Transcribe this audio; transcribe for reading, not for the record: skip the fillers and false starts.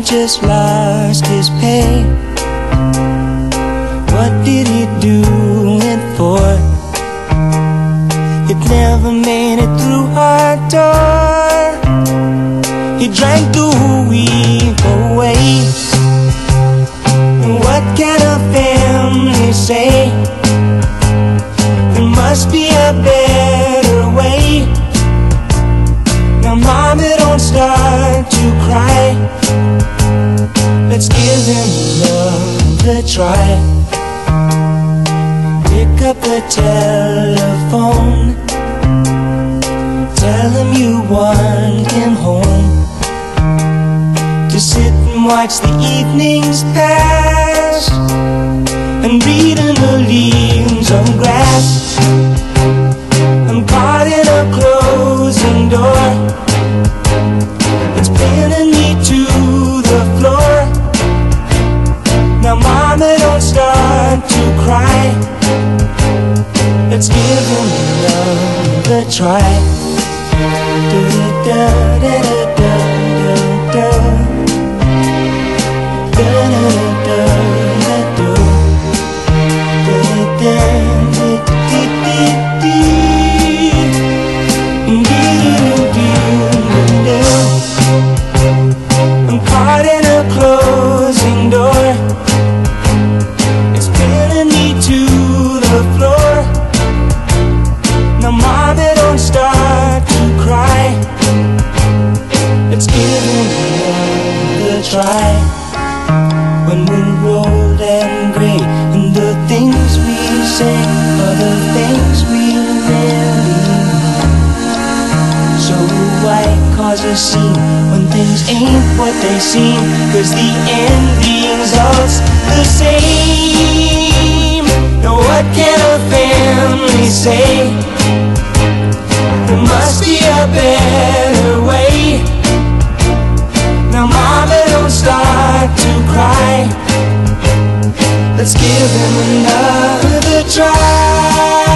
just lost his pay. What did he do it for? It never made it through our door. He drank the week away. And what can a family say? There must be a better way. Now mama, don't start to cry. Let's give him another try. Pick up the telephone, tell him you want him home to sit and watch the evenings pass and read in the leaves of grass. I'm caught in a closing door, it's pinning me to the floor. Now mama, don't start to cry. Let's give him another try. I'm caught in a closing door, it's pinning me to the floor. Now mama, don't start to cry. Let's give him another try. When we're old and gray, and the things we say are the things we really mean. So why cause a scene when things ain't what they seem? 'Cause the ending's all's the same. Now what can a family say? There must be a better way. Now mama, don't start to cry. Let's give him another try.